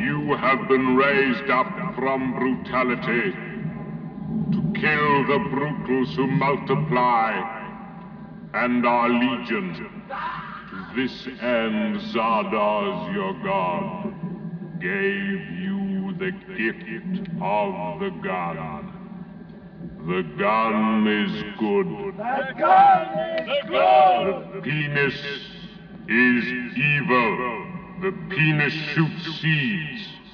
You have been raised up from brutality to kill the brutals who multiply, and are legion. To this end, Zardoz, your god, gave you the gift of the gun. The gun is good. The gun is good! The penis is evil. The penis shoots seeds.